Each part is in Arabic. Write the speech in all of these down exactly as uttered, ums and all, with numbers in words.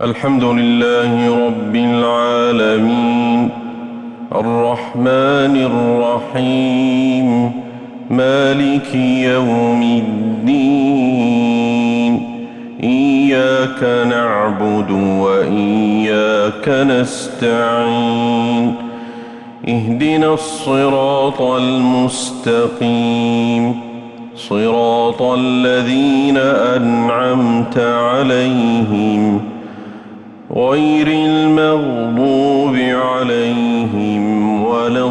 الحمد لله رب العالمين الرحمن الرحيم مالك يوم الدين إياك نعبد وإياك نستعين اهدنا الصراط المستقيم صراط الذين أنعمت عليهم غير المغضوب عليهم ولا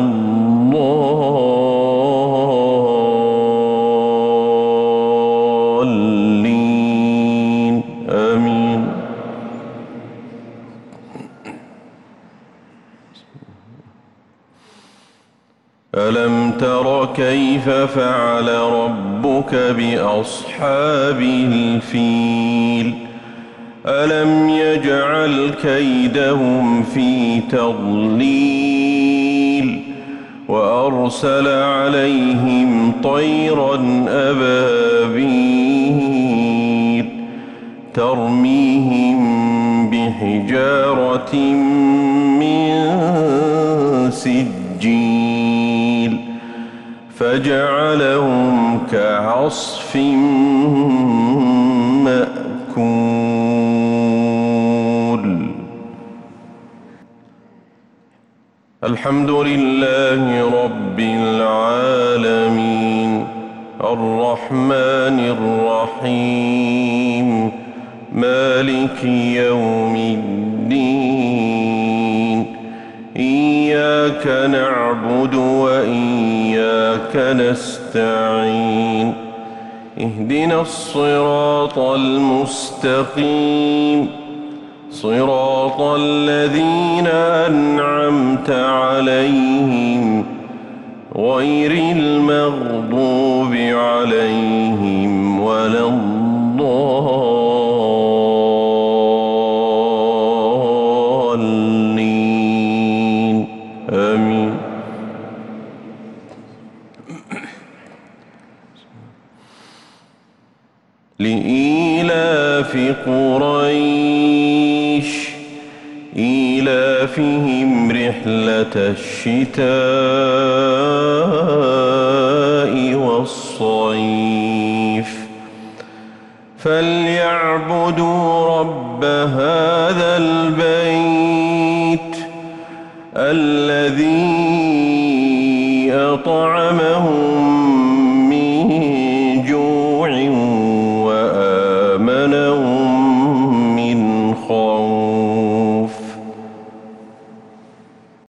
الضالين آمين. ألم تر كيف فعل ربك بأصحاب الفيل ألم يجعل كيدهم في تضليل وأرسل عليهم طيرا أبابيل ترميهم بحجارة من سجيل فجعلهم كعصف مأكول. الحمد لله رب العالمين الرحمن الرحيم مالك يوم الدين إياك نعبد وإياك نستعين اهدنا الصراط المستقيم صراط الذين أنعمت عليهم غير المغضوب عليهم ولا الضالين آمين. لإيلاف قريش إيلافهم رحلة الشتاء والصيف فليعبدوا رب هذا البيت الذي أطعمهم